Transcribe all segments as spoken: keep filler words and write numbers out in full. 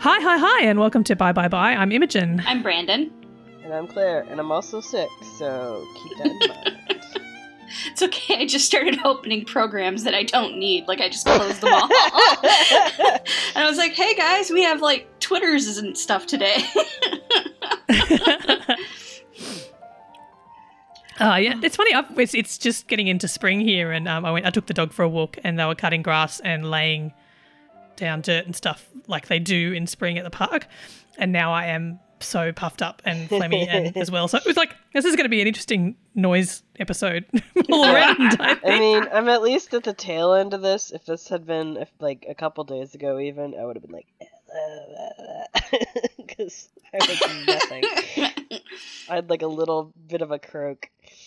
Hi, hi, hi, and welcome to Bye Bye Bye. I'm Imogen. I'm Brandon. And I'm Claire, and I'm also sick, so keep that in mind. It's okay, I just started opening programs that I don't need. Like, I just closed them all. And I was like, hey guys, we have, like, Twitters and stuff today. Uh, yeah, it's funny. I've, it's, it's just getting into spring here, and um, I went. I took the dog for a walk, and they were cutting grass and laying down dirt and stuff like they do in spring at the park. And now I am so puffed up and phlegmy and as well. So it was like, this is going to be an interesting noise episode all around. I, I mean, I'm at least at the tail end of this. If this had been if like a couple days ago, even I would have been like, because I was nothing. I had like a little bit of a croak.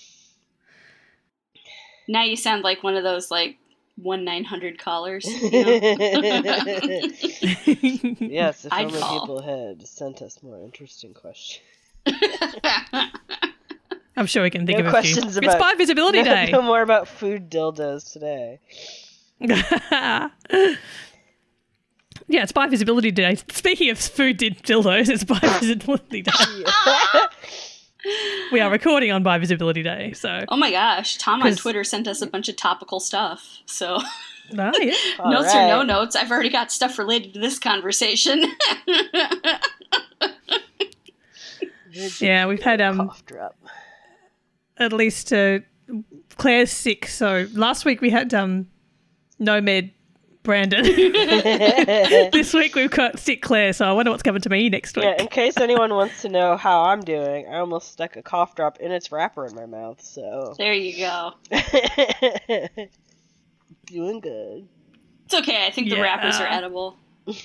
Now you sound like one of those, like, one nine hundred callers. You know? Yes, if I'd only call. people had sent us more interesting questions. I'm sure we can think No of a few. questions It's about- Bi Visibility no, Day. no more about food dildos today. Yeah, it's Bi Visibility Day. Speaking of food did dildos, it's Bi Visibility Day. We are recording on Bi Visibility Day, so. Oh my gosh, Tom on 'Cause- Twitter sent us a bunch of topical stuff. So, No, yeah. All notes right. or no notes, I've already got stuff related to this conversation. Yeah, we've had um Cough drop. at least uh, Claire's sick. So last week we had um Nomad Brandon. This week we've got sick Claire. So I wonder what's coming to me next week. Yeah, in case anyone wants to know how I'm doing, I almost stuck a cough drop in its wrapper in my mouth, so. There you go. Doing good. It's okay, I think the Yeah. wrappers are edible.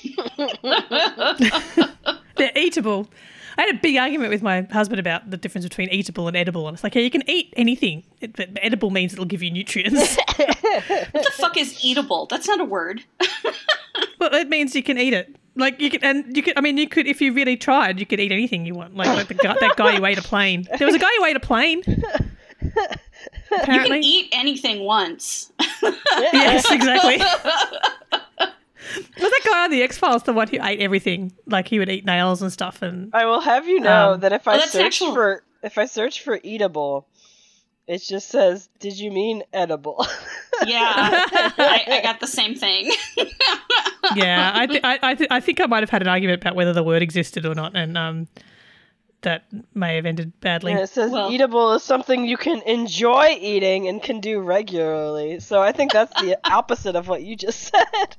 They're eatable. I had a big argument with my husband about the difference between eatable and edible, and it's like, yeah, you can eat anything, it, but edible means it'll give you nutrients. What the fuck is eatable? That's not a word. Well, it means you can eat it. Like you can, and you could. I mean, you could if you really tried, you could eat anything you want. Like, like the guy, that guy who ate a plane. There was a guy who ate a plane. You Apparently, can eat anything once. yes, exactly. Was that guy on the X Files the one who ate everything? Like he would eat nails and stuff, and I will have you know Um, that if Oh, I that's search actual- for if I search for eatable, it just says, "Did you mean edible?" Yeah, I, I got the same thing. yeah, I th- I I, th- I think I might have had an argument about whether the word existed or not, and um, that may have ended badly. And it says Well- eatable is something you can enjoy eating and can do regularly. So I think that's the opposite of what you just said.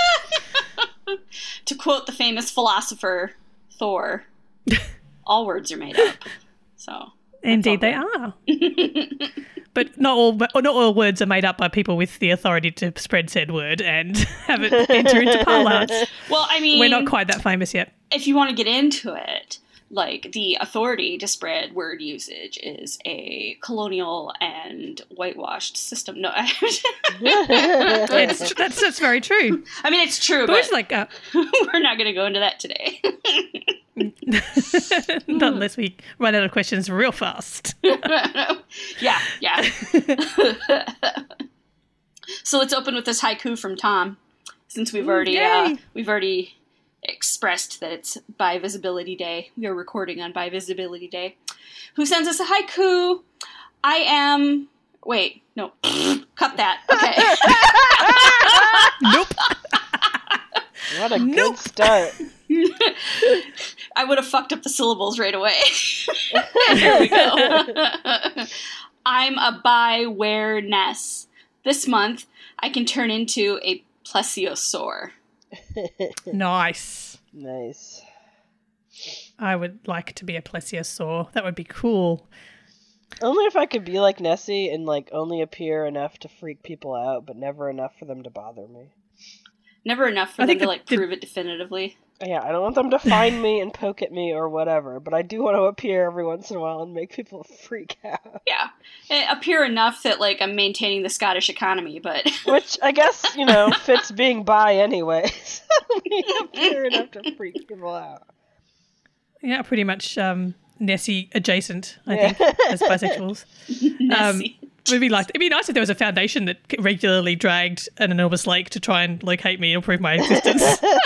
To quote the famous philosopher Thor, all words are made up. So Indeed, they are. But not all not all words are made up by people with the authority to spread said word and have it enter into parlance. well, I mean, We're not quite that famous yet. if you want to get into it, like the authority to spread word usage is a colonial and whitewashed system. No, It's, that's that's very true. I mean it's true, But but it's like uh, we're not going to go into that today. not unless we run out of questions real fast. yeah, yeah. So let's open with this haiku from Tom, since we've already uh, yay. we've already expressed that it's Bi Visibility Day. We are recording on Bi Visibility Day. Who sends us a haiku? I am. Wait, no, cut that. Okay. Nope. What a Nope. good start. I would have fucked up the syllables right away. There we go. I'm a bi-ware-ness. This month, I can turn into a plesiosaur. Nice. Nice. I would like to be a plesiosaur. That would be cool. Only if I could be like Nessie and like only appear enough to freak people out, but never enough for them to bother me. Never enough for I them think to, the- like, the- prove it definitively. Yeah, I don't want them to find me and poke at me or whatever, but I do want to appear every once in a while and make people freak out. Yeah. It appear enough that, like, I'm maintaining the Scottish economy, but... Which I guess, you know, fits being bi anyway. So we appear enough to freak people out. Yeah, pretty much um, Nessie adjacent, I Yeah. think, as bisexuals. Nessie. It'd be like it'd be nice if there was a foundation that regularly dragged an enormous lake to try and locate me or prove my existence.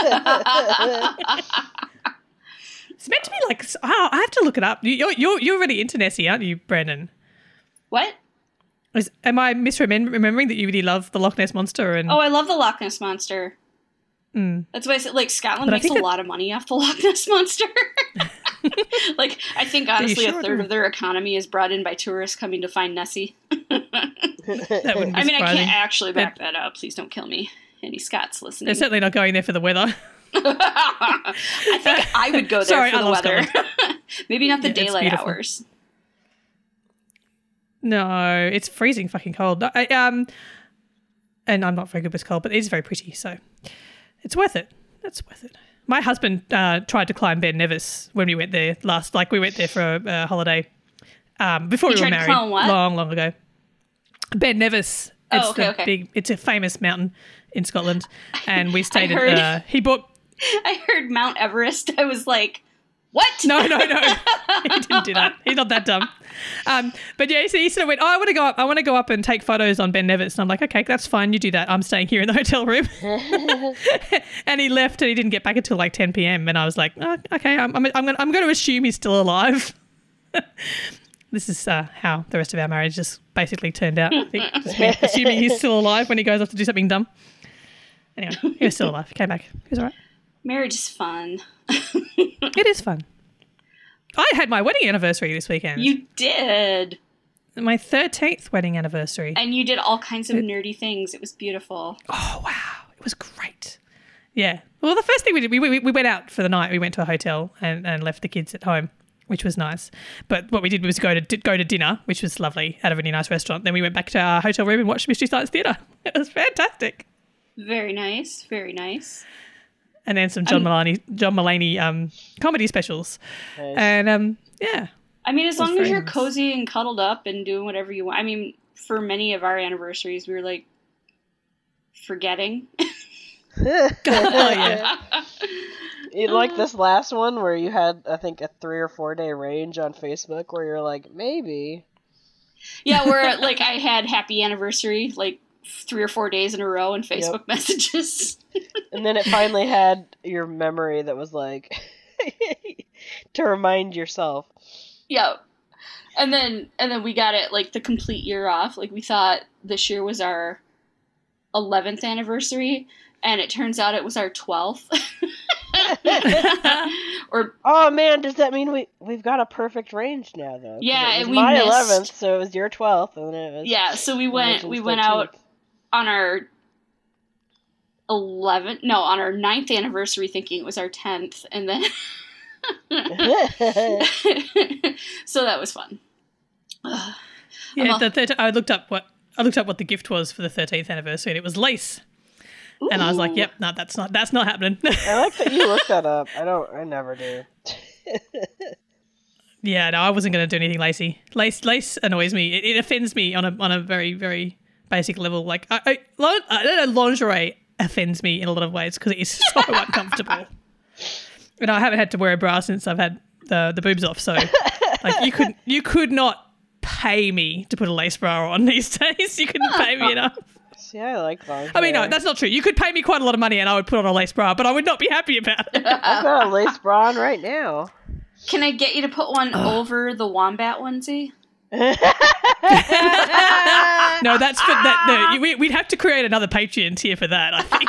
It's meant to be like. Oh, I have to look it up. You're you're you're really into Nessie, aren't you, Brandon? What? Is, am I misremembering that you really love the Loch Ness Monster? And Oh, I love the Loch Ness Monster. Mm. That's why I said, like, Scotland But I makes a think that- lot of money off the Loch Ness Monster. Like, I think, honestly, sure a third do. of their economy is brought in by tourists coming to find Nessie. that wouldn't be I mean, I surprising. can't actually back But- that up. Please don't kill me. Any Scots listening. They're certainly not going there for the weather. I think I would go there Sorry, for I the love weather. Maybe not the Yeah, it's daylight beautiful. hours. No, it's freezing fucking cold. I, um, and I'm not very good with cold, but it is very pretty, so it's worth it. It's worth it. My husband uh, tried to climb Ben Nevis when we went there last. Like we went there for a, a holiday um, before You we were tried to married, climb what? long, long ago. Ben Nevis. It's Oh, okay, the okay. big. It's a famous mountain in Scotland, and we stayed heard- at. Uh, he bought. I heard Mount Everest. I was like, what? No, no, no. He didn't do that. He's not that dumb. Um, but yeah, so he sort of went, oh, I want to go up. I want to go up and take photos on Ben Nevis. And I'm like, okay, that's fine. You do that. I'm staying here in the hotel room. And he left and he didn't get back until like ten p.m. And I was like, oh, okay, I'm, I'm, I'm going I'm going to assume he's still alive. This is uh, how the rest of our marriage just basically turned out. I think just me assuming he's still alive when he goes off to do something dumb. Anyway, he was still alive. He came back. He was all right. Marriage is fun. It is fun. I had my wedding anniversary this weekend. You did. My thirteenth wedding anniversary. And you did all kinds of nerdy things. It was beautiful. Oh, wow. It was great. Yeah. Well, the first thing we did, we, we, we went out for the night. We went to a hotel and, and left the kids at home, which was nice. But what we did was go to go to dinner, which was lovely, at a really nice restaurant. Then we went back to our hotel room and watched Mystery Science Theatre. It was fantastic. Very nice. Very nice. And then some John Mulaney, John Mulaney um, comedy specials. Nice. And um, yeah. I mean, as Well, long as you're friends. cozy and cuddled up and doing whatever you want. I mean, for many of our anniversaries, we were like forgetting. Oh, yeah. You like this last one where you had, I think, a three or four day range on Facebook where you're like, maybe. Yeah, where like I had happy anniversary like three or four days in a row in Facebook Yep. messages. And then it finally had your memory that was like, to remind yourself. Yeah. And then and then we got it like the complete year off. Like we thought this year was our eleventh anniversary, and it turns out it was our twelfth. Or Oh man, does that mean we we've got a perfect range now though? 'Cause Yeah, it was and we my missed- eleventh, so it was your twelfth, and then it was yeah, so we went we Religion's went out thirteenth. on our eleventh no, on our ninth anniversary thinking it was our tenth, and then so that was fun. Ugh. Yeah, I'm the third, I looked up what I looked up what the gift was for the thirteenth anniversary, and it was lace. And I was like, Ooh. "Yep, no, that's not that's not happening." I like that you looked that up. I don't. I never do. Yeah, no, I wasn't going to do anything lacy. Lace, lace annoys me. It, it offends me on a on a very very basic level. Like, I, I, lin- I don't know, lingerie offends me in a lot of ways because it is so uncomfortable. And I haven't had to wear a bra since I've had the the boobs off. So, like, you could you could not pay me to put a lace bra on these days. You couldn't pay me enough. See, I like lingerie. I mean, no, that's not true. You could pay me quite a lot of money and I would put on a lace bra, but I would not be happy about it. I've got a lace bra on right now. Can I get you to put one over the wombat onesie? No, that's for that. No, you- we, we'd have to create another Patreon tier for that, I think.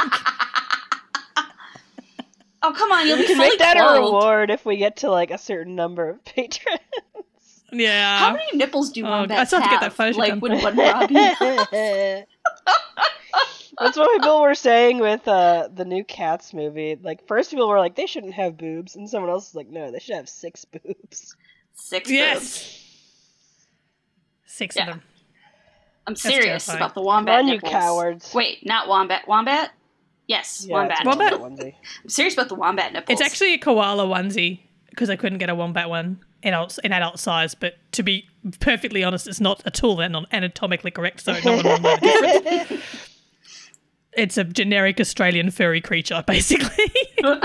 Oh, come on, you'll We be can fully make that a clothed. reward if we get to like a certain number of patrons. Yeah. How many nipples do Oh, wombats I still have to get have? that Photoshop Like, done. would one bra be enough? That's what people were saying with uh, the new Cats movie. Like, first people were like, they shouldn't have boobs, and someone else was like, no, they should have six boobs. Six boobs. Yes. Six Yeah. of them. I'm serious terrifying. about the wombat Come on, you nipples. cowards. Wait, not wombat. Wombat? Yes, Yeah, wombat. it's a Wombat? onesie. I'm serious about the wombat nipples. It's actually a koala onesie because I couldn't get a wombat one in adult, in adult size. But to be perfectly honest, it's not at all an- anatomically correct, so no one will know the difference. It's a generic Australian furry creature, basically. Oh,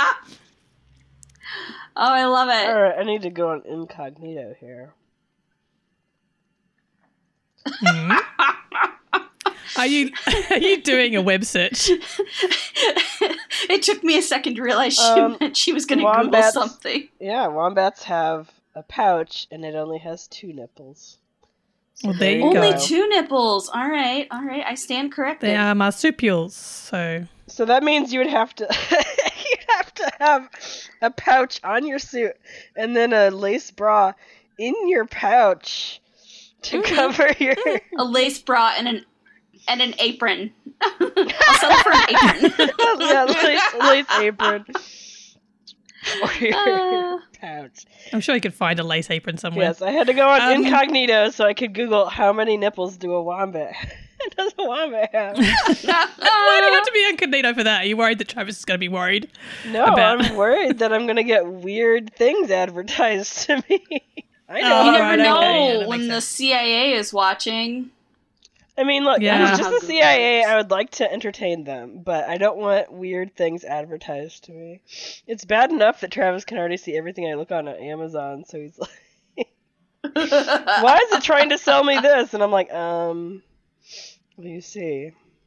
I love it. Alright, I need to go on incognito here. Mm. Are you are you doing a web search? It took me a second to realize she Um, meant she was going to Google wombats- something. Yeah, wombats have a pouch and it only has two nipples. So Well, there you Only go. two nipples. All right, all right. I stand corrected. They are marsupials, so So that means you would have to you'd have to have a pouch on your suit and then a lace bra in your pouch to Mhm. cover your A lace bra and an and an apron. I'll settle for an apron. yeah, lace, lace apron for your Uh. pouch. I'm sure you could find a lace apron somewhere. Yes, I had to go on Um, incognito so I could Google how many nipples do a wombat does a wombat have. Why do you have to be incognito for that? Are you worried that Travis is going to be worried? No, About- I'm worried that I'm gonna get weird things advertised to me. I know. Oh, You how never right, know okay, yeah, that when makes the sense. C I A is watching. I mean, look, Yeah. if it's just How the C I A, Google I would like to entertain them, but I don't want weird things advertised to me. It's bad enough that Travis can already see everything I look on at Amazon, so he's like, why is it trying to sell me this? And I'm like, um, what do you see?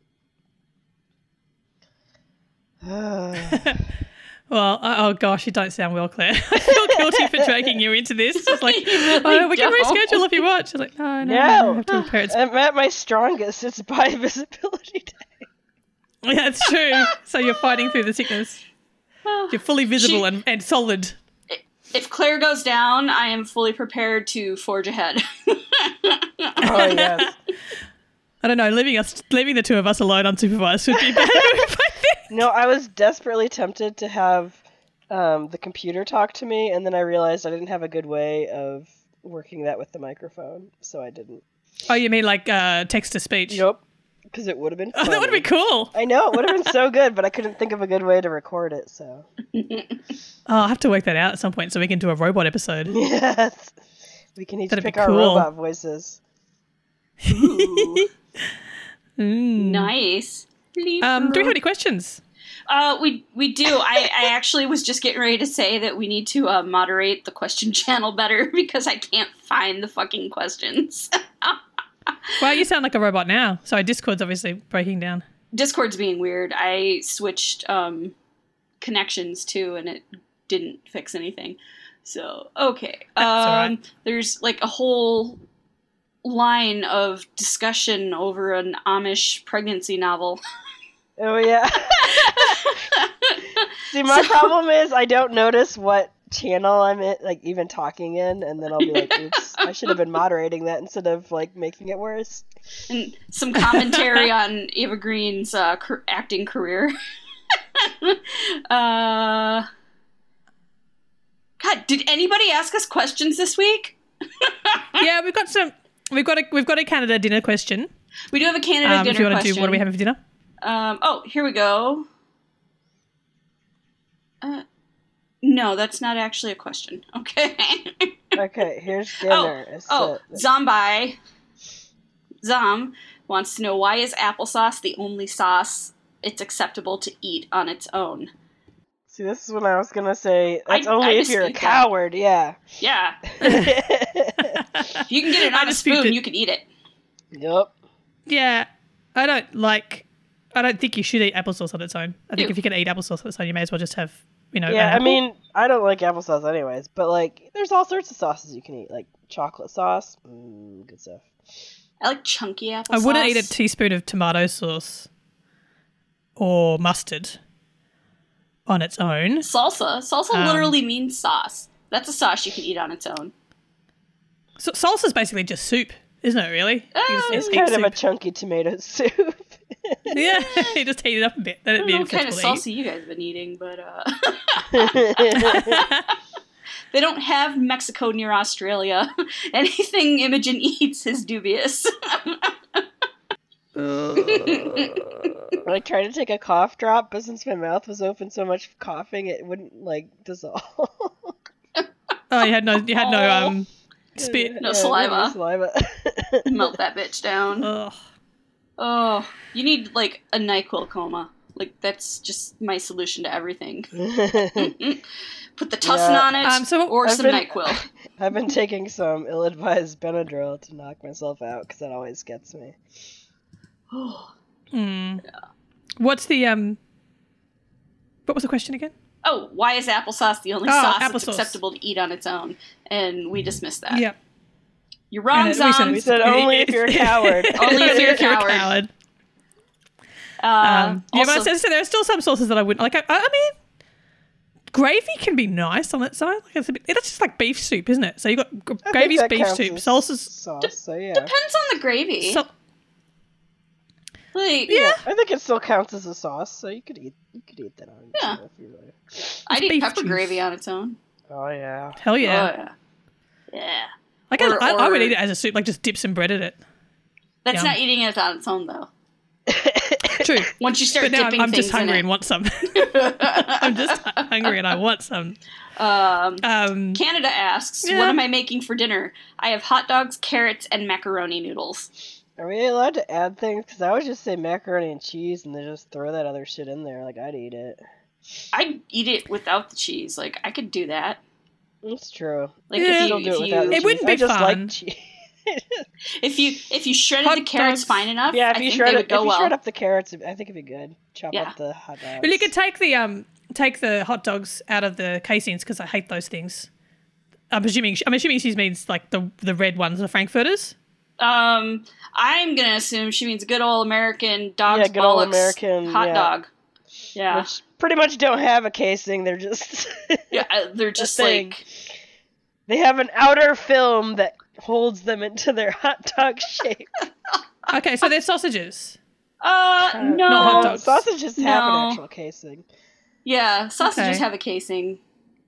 Well, uh, oh gosh, you don't sound well, Claire. I feel guilty for dragging you into this. It's like, You really oh, we can don't. reschedule if you want. She's like, no, no, No. no, I have to repair it. I'm at my strongest. It's by visibility day. Yeah, it's true. So you're fighting through the sickness. You're fully visible She- and, and solid. If Claire goes down, I am fully prepared to forge ahead. Oh, yes. I don't know, leaving us, leaving the two of us alone unsupervised would be better. I think. No, I was desperately tempted to have um, the computer talk to me, and then I realized I didn't have a good way of working that with the microphone, so I didn't. Oh, you mean like uh, text to speech? Nope, because it would have been Oh, funny. that would be cool. I know, it would have been so good, but I couldn't think of a good way to record it, so. Oh, I'll have to work that out at some point so we can do a robot episode. Yes. We can each That'd be pick our cool. robot voices. Ooh, Mm. nice. Um, do we have any questions? Uh, we we do. I, I actually was just getting ready to say that we need to uh, moderate the question channel better because I can't find the fucking questions. Well, you sound like a robot now. Sorry, Discord's obviously breaking down. Discord's being weird. I switched um, connections too, and it didn't fix anything. So okay, That's um, all right. there's like a whole line of discussion over an Amish pregnancy novel. Oh, yeah. See, my So- problem is I don't notice what channel I'm in, like, even talking in, and then I'll be like, oops, I should have been moderating that instead of, like, making it worse. And some commentary on Eva Green's uh, car- acting career. uh, God, did anybody ask us questions this week? Yeah, we've got some. We've got a we've got a Canada dinner question. We do have a Canada Um, dinner if you want to question. do, what are we having for dinner? Um, oh, here we go. Uh, no, that's not actually a question. Okay. Okay, here's oh, dinner. It's, oh, uh, Zombi. Zom wants to know, why is applesauce the only sauce it's acceptable to eat on its own? see, this is when I was gonna say, that's I- only I if you're a dispute that. coward, yeah. Yeah. If you can get it I on a dispute spoon, it. you can eat it. Yup. Yeah, I don't like. I don't think you should eat applesauce on its own. I think Ew. if you can eat applesauce on its own, you may as well just have, you know. Yeah, an I apple. mean, I don't like applesauce anyways, but, like, there's all sorts of sauces you can eat, like chocolate sauce. Mm, good stuff. I like chunky applesauce. I wouldn't eat a teaspoon of tomato sauce or mustard on its own. Salsa. Salsa Um, literally means sauce. That's a sauce you can eat on its own. So, salsa's basically just soup, isn't it? Really? Uh, You just It's eat kind of a soup. chunky tomato soup. Yeah, you just heat it up a bit. Then I it'd don't be know what kind of acceptable to salsa you guys have been eating, but uh, they don't have Mexico near Australia. Anything Imogen eats is dubious. I tried to take a cough drop, but since my mouth was open so much coughing, it wouldn't, like, dissolve. Oh, you had no, you had no Oh. um spit. No Yeah, saliva. saliva. Melt that bitch down. Ugh. Oh, you need like a NyQuil coma. Like, that's just my solution to everything. Put the tussin Yeah. on it, Um, so or I've some been- NyQuil. I've been taking some ill-advised Benadryl to knock myself out because that always gets me. Mm. What's the um? What was the question again? Oh, why is applesauce the only Oh, sauce applesauce. that's acceptable to eat on its own? And we dismissed that. Yeah. You're wrong, Uh, we said- Zom. We said only if you're a coward. Only if you're a If you're a coward. coward. Uh, Um, yeah, but I also, said, so there are still some sauces that I wouldn't like. I, I mean, gravy can be nice on its own. Like it's, a bit, it's just like beef soup, isn't it? So you got g- I think gravy's that beef counts soup, as salsa's. sauce. So yeah. depends on the gravy. So, like, yeah, I think it still counts as a sauce, so you could eat you could eat that on its Yeah. own if you really. I'd eat beef pepper juice. gravy on its own. Oh yeah. hell yeah. Oh, yeah. Yeah. Like I, Or- I, I would or- eat it as a soup, like just dip some bread in it. That's Yum. not eating it on its own, though. True. Once you start But now dipping I'm, I'm things just hungry in and want some. I'm just hungry and I want some. it. Um, Um, Canada asks, Yeah. what am I making for dinner? I have hot dogs, carrots, and macaroni noodles. Are we allowed to add things? Because I would just say macaroni and cheese, and then just throw that other shit in there. Like I'd eat it. I'd eat it without the cheese. Like, I could do that. It's true. Like, Yeah. if Still you, do it if without you, the It cheese. wouldn't be I just fun. like cheese. if you, if you shredded Hot the carrots dogs. fine enough, Yeah, I if you think shred they it, would if go you well. shred up the carrots, I think it'd be good. Chop Yeah. up the hot dogs. But you could take the um take the hot dogs out of the casings because I hate those things. I'm assuming I'm assuming she means like the the red ones, the Frankfurters. Um, I'm gonna assume she means good old American dog's Yeah, good old bollocks American, hot yeah. dog. Yeah, Which pretty much don't have a casing. They're just yeah, uh, they're just thing. like they have an outer film that holds them into their hot dog shape. Okay, so they're sausages. uh Uh, no, Not hot dogs. Sausages have No. an actual casing. yeah, sausages Okay. have a casing.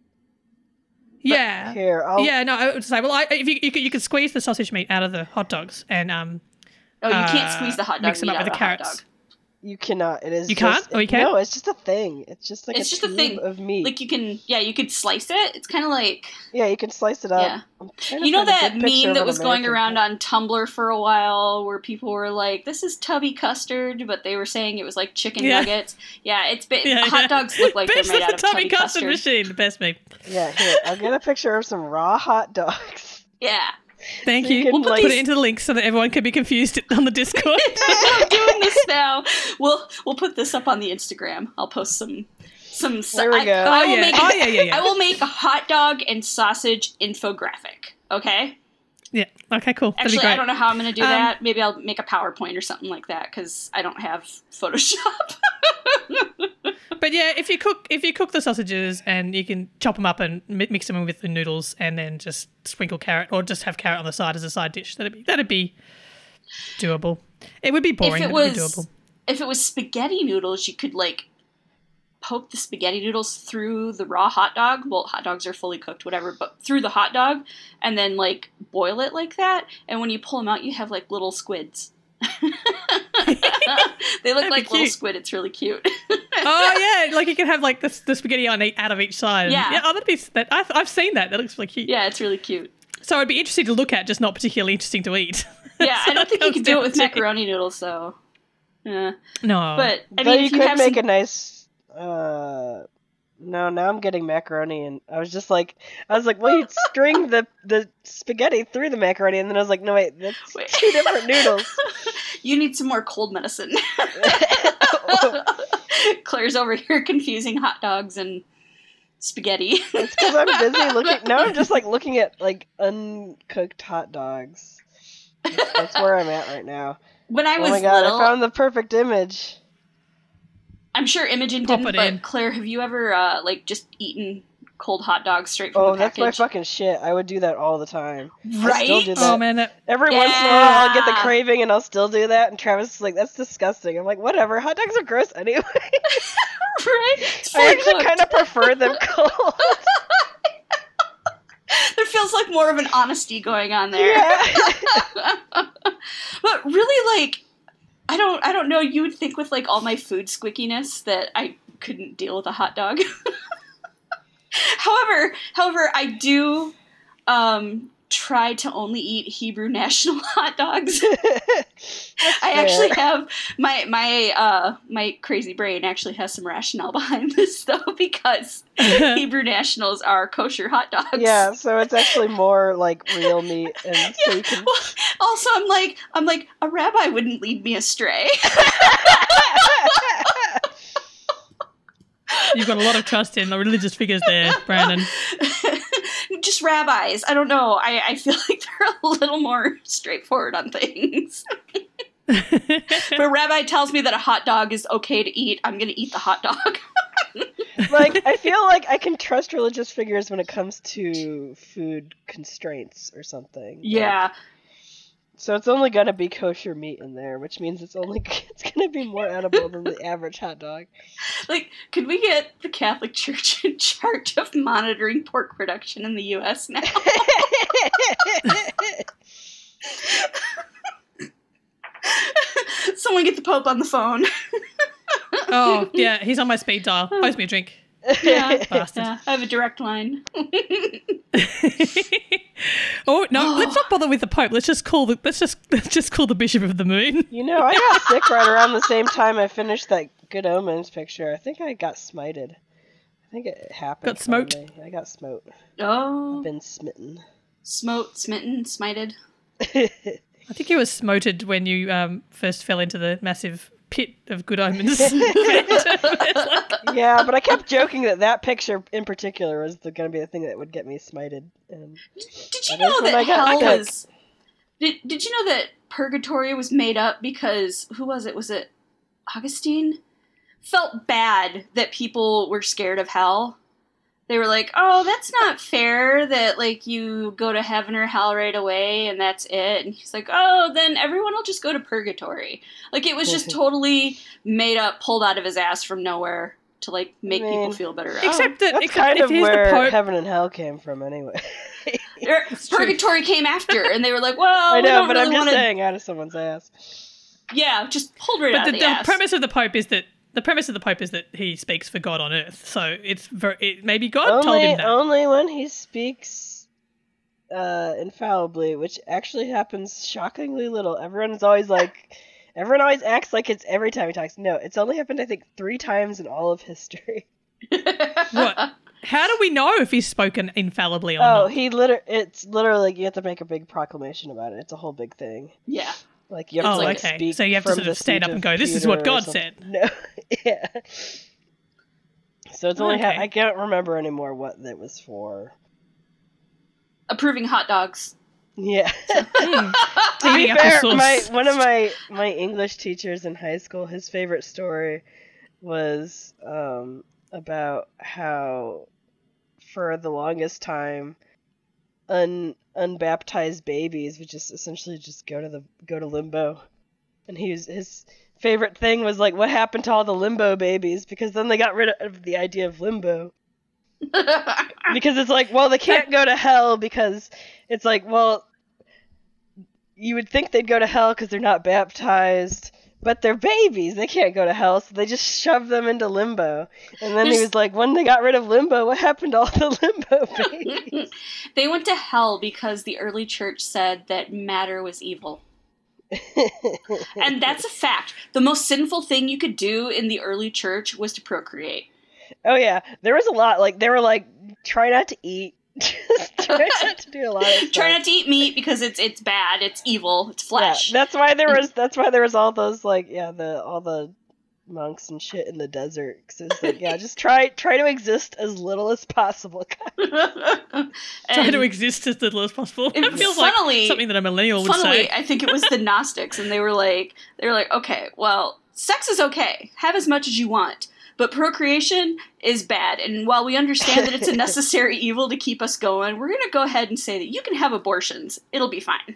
Yeah. Here, I'll Yeah, no, I would say, well, I, if you you could, you could squeeze the sausage meat out of the hot dogs and um Oh, you can't uh, squeeze the hot dog mix them meat up with out the of a hot carrots. dog. You cannot. It is. You just, can't? Oh, you can? No, it's just a thing. It's just like It's a just a tube thing. of meat. Like you can, yeah, you could slice it. It's kind of like yeah, you can slice it up. Yeah. I'm trying to you know find a that good picture meme of that an was going American around hot- on Tumblr for a while, where people were like, "This is tubby custard," but they were saying it was like chicken Yeah. nuggets. Yeah, it's ba- yeah, hot yeah. dogs look like Best they're made of out of the Tommy tubby custard custard. machine, the best meme. Yeah, here. I'll get a picture of some raw hot dogs. Yeah. Thank So you you. can, We'll put, like- put it into the link so that everyone can be confused on the Discord. I'm doing this now. We'll we'll put this up on the Instagram. I'll post some some. There we I, go. I Oh, will yeah. make. Oh, yeah, yeah, yeah. I will make a hot dog and sausage infographic. Okay. Yeah. Okay. Cool. That'd Actually, be great. I don't know how I'm going to do Um, that. Maybe I'll make a PowerPoint or something like that because I don't have Photoshop. But yeah, if you cook if you cook the sausages and you can chop them up and mi- mix them in with the noodles and then just sprinkle carrot or just have carrot on the side as a side dish, that'd be that'd be doable. It would be boring, if it but it'd be was doable. if it was spaghetti noodles, you could like poke the spaghetti noodles through the raw hot dog. Well, hot dogs are fully cooked, whatever, but through the hot dog, and then like boil it like that. And when you pull them out, you have like little squids. They look That'd be like little cute. squid. It's really cute. Oh yeah, like you can have like the, the spaghetti on each, out of each side. Yeah. yeah. Oh, that'd be that. I've, I've seen that. That looks really cute. Yeah, it's really cute. So it'd be interesting to look at, just not particularly interesting to eat. Yeah, So I don't think you comes could do it down with to- macaroni noodles though. Yeah, No, but I But mean, you if you could have make some, a nice. Uh, no, now I'm getting macaroni, and I was just like, I was like, well, you string the the spaghetti through the macaroni, and then I was like, no, wait, that's Wait. two different noodles. you need some more cold medicine. Claire's over here confusing hot dogs and spaghetti. It's because I'm busy looking. Now I'm just like looking at like uncooked hot dogs. That's, that's where I'm at right now. When I Oh was my god, little, I found the perfect image. I'm sure Imogen Pop didn't, it but in. Claire, have you ever uh, like just eaten cold hot dogs straight from Oh, the that's my package? fucking shit. I would do that all the time. I still Right? do that. oh man, that, Every once in a while, I'll get the Yeah. craving, and I'll still do that. And Travis is like, "That's disgusting." I'm like, "Whatever. Hot dogs are gross anyway." Right? It's I fully actually cooked. kind of prefer them cold. There feels like more of an honesty going on there. Yeah. But really, like, I don't, I don't know. You would think with like all my food squickiness that I couldn't deal with a hot dog. however, however, I do. Um, try to only eat Hebrew national hot dogs. I fair. actually have my my uh my crazy brain actually has some rationale behind this though, because Hebrew nationals are kosher hot dogs. Yeah, so it's actually more like real meat, and so Yeah, you can. well, also, I'm like, I'm like, a rabbi wouldn't lead me astray. You've got a lot of trust in the religious figures there, Brandon. Just rabbis. I don't know. I, I feel like they're a little more straightforward on things. If a rabbi tells me that a hot dog is okay to eat, I'm going to eat the hot dog. Like, I feel like I can trust religious figures when it comes to food constraints or something. Yeah. Like, so it's only gonna be kosher meat in there, which means it's only it's gonna be more edible than the average hot dog. Like, could we get the Catholic Church in charge of monitoring pork production in the U S now? Someone get the Pope on the phone. Oh, yeah, he's on my speed dial. Owes me a drink. Yeah, Bastard. yeah, I have a direct line. Oh no! Let's not bother with the Pope. Let's just call the let's just let's just call the Bishop of the Moon. You know, I got sick right around the same time I finished that Good Omens picture. I think I got smited. I think it happened. Got smoked? finally. I got smote. Oh, I've been smitten. smote, smitten, smited. I think you were smoted when you um, first fell into the massive pit of Good Omens. Yeah, but I kept joking that that picture in particular was going to be the thing that would get me smited. And Did you that know is when that I got hell sick. was? Did Did you know that purgatory was made up because who was it? Was it Augustine? Felt bad that people were scared of hell. They were like, "Oh, that's not fair that like you go to heaven or hell right away and that's it." And he's like, "Oh, then everyone will just go to purgatory." Like it was just totally made up, pulled out of his ass from nowhere to like make I mean, people feel better. Except that That's except kind if of he's where the Pope. heaven and hell came from, anyway. Er, It's true. purgatory came after, and they were like, "Well, I we know, don't but really I'm just want to." saying out of someone's ass. Yeah, just pulled right But out the, of the, the ass. premise of the Pope is that the premise of the Pope is that he speaks for God on earth. So it's very it, maybe God told Only, him that. only when he speaks uh, infallibly, which actually happens shockingly little. Everyone's always like, everyone always acts like it's every time he talks. No, it's only happened, I think, three times in all of history. What? How do we know if he's spoken infallibly or Oh, not? he liter- it's literally, like, you have to make a big proclamation about it. It's a whole big thing. Yeah. Like, you have Oh, to, like, okay. speak So you have to from sort the of stand seat up and go, "This is Peter what or God something." said. No, yeah. So it's only, ha- Okay. I can't remember anymore what that was for. Approving hot dogs. Yeah. Mm. To be Eating fair, applesauce. my one of my my English teachers in high school, his favorite story was um, about how for the longest time, un unbaptized babies would just essentially just go to the go to limbo, and he was, his favorite thing was like, what happened to all the limbo babies? Because then they got rid of the idea of limbo. Because it's like, well, they can't go to hell because it's like, well, you would think they'd go to hell because they're not baptized, but they're babies. They can't go to hell, so they just shove them into limbo. And then he There's- was like, when they got rid of limbo, what happened to all the limbo babies? They went to hell because the early church said that matter was evil. And that's a fact. The most sinful thing you could do in the early church was to procreate. Oh yeah, there was a lot. Like, they were like, try not to eat. Just try not to do a lot of stuff. Try not to eat meat because it's it's bad, it's evil, it's flesh. Yeah, that's why there was. That's why there was all those like yeah the all the monks and shit in the desert. 'Cause it's like yeah, just try try to exist as little as possible. Try And to exist as little as possible. it- It feels funnily- like something that a millennial would funnily, say. I think it was the Gnostics, and they were like, they were like, okay, well, sex is okay, have as much as you want, but procreation is bad. And while we understand that it's a necessary evil to keep us going, we're gonna go ahead and say that you can have abortions. It'll be fine.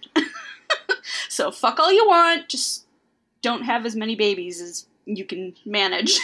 So fuck all you want, just don't have as many babies as you can manage.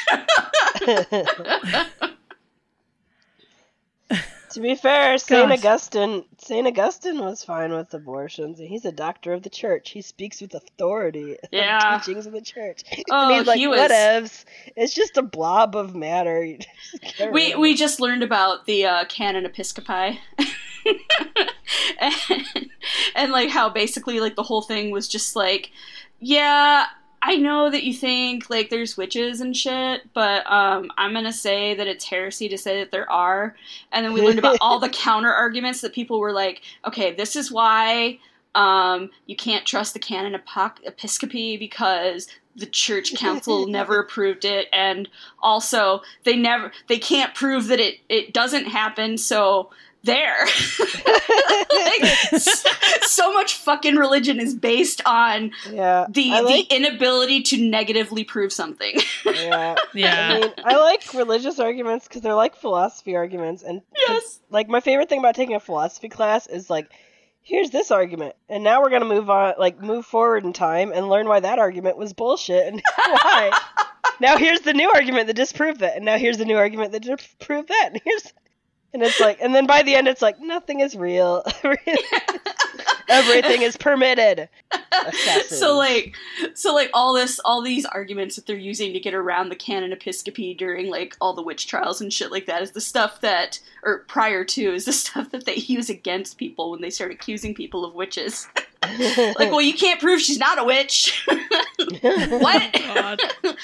To be fair, Saint Gosh. Augustine Saint Augustine was fine with abortions, and he's a doctor of the church. He speaks with authority in Yeah. the teachings of the church. Oh, and he's like, he was- whatevs. It's just a blob of matter. You just get rid We of we it." just learned about the uh, canon episcopi. and, and like how basically like the whole thing was just like, yeah, I know that you think like there's witches and shit, but um, I'm gonna say that it's heresy to say that there are. And then we learned about all the counter arguments that people were like, okay, this is why um, you can't trust the canon of Episcopacy because the church council never approved it, and also they never they can't prove that it it doesn't happen, so there. Like, so much fucking religion is based on yeah, the like, the inability to negatively prove something. Yeah, yeah. I mean, I like religious arguments because they're like philosophy arguments, and Yes. like my favorite thing about taking a philosophy class is like, here's this argument, and now we're gonna move on, like move forward in time and learn why that argument was bullshit and why. Now here's the new argument that disproved that, and now here's the new argument that disproved that, and here's. And it's like, and then by the end, it's like, nothing is real. Everything is permitted. Assassins. So like, so like all this, all these arguments that they're using to get around the canon Episcopacy during like all the witch trials and shit like that is the stuff that, or prior to, is the stuff that they use against people when they start accusing people of witches. Like, well, you can't prove she's not a witch. What? God.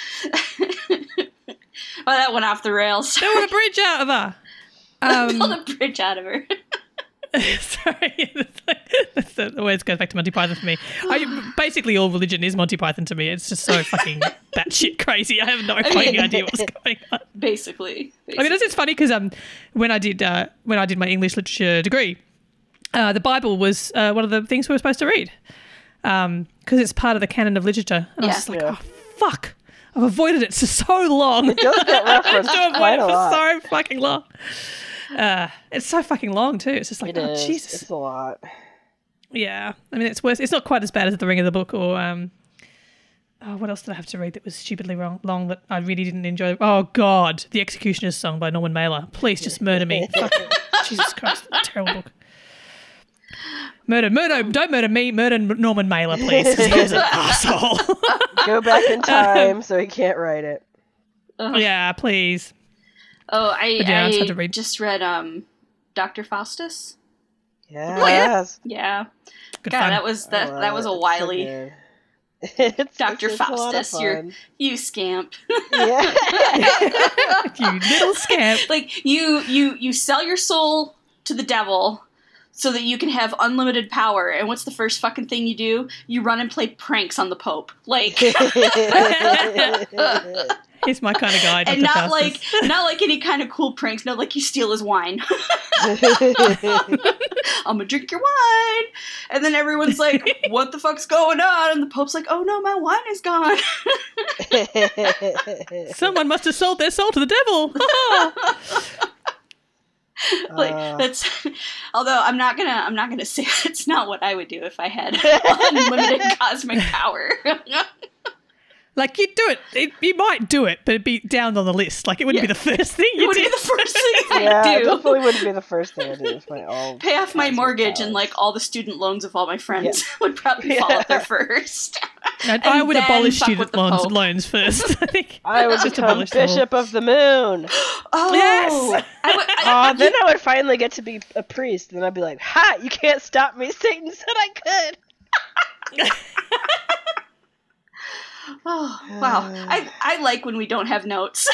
Well, that went off the rails. They want a bridge out of her. Um, Pull the bridge out of her. Sorry, that's the, the way it goes back to Monty Python for me. I, basically, all religion is Monty Python to me. It's just so fucking batshit crazy. I have no fucking idea what's going on. Basically, basically. I mean, it's, it's funny because um, when I did uh, when I did my English literature degree, uh, the Bible was uh, one of the things we were supposed to read because um, it's part of the canon of literature. And Yeah. I was just like, Yeah. oh fuck, I've avoided it for so long. It does get referenced to avoid quite it a for lot. so fucking long. Uh, it's so fucking long too. It's just like, It oh is. Jesus. It's a lot. Yeah, I mean, it's worse. It's not quite as bad as The Ring of the Book or um. Oh, what else did I have to read that was stupidly wrong, long that I really didn't enjoy? Oh God, The Executioner's Song by Norman Mailer. Please just murder me. Fucking Jesus Christ, terrible book. Murder, murder, don't murder me, murder Norman Mailer, please, because he was an asshole. Go back in time so he can't write it. Ugh. Yeah, please. Oh, I, But yeah, it's hard I to read. just read um, Doctor Faustus. Yes. Yeah, Good God, fun. that was I that love that was it. a It's so wily. good. It's, Doctor it's, it's a lot of Faustus, you're- fun. You scamp. Yeah. You little scamp. Like you, you, you sell your soul to the devil so that you can have unlimited power. And what's the first fucking thing you do? You run and play pranks on the Pope. Like, He's my kind of guy. and Doctor not Faustus. like not like any kind of cool pranks. No, like you steal his wine. I'm gonna drink your wine, and then everyone's like, "What the fuck's going on?" And the Pope's like, "Oh no, my wine is gone." Someone must have sold their soul to the devil. Like Uh. that's. Although I'm not gonna, I'm not gonna say it's not what I would do if I had unlimited cosmic power. Like, you'd do it. it. You might do it, but it'd be down on the list. Like, it wouldn't Yeah. be the first thing It you would did. be the first thing I Yeah, it do. definitely wouldn't be the first thing I do with my all. Pay off my cosmic mortgage powers. and like all the student loans of all my friends Yeah. would probably fall Yeah. up there first. No, I and would then abolish fuck with student the loans, Pope. loans first, I think. I would Just become abolish them all. Bishop of the Moon. Oh, Yes! I would, I, Aw, then I would finally get to be a priest, and I'd be like, "Ha! You can't stop me! Satan said I could." oh, wow. I, I like when we don't have notes.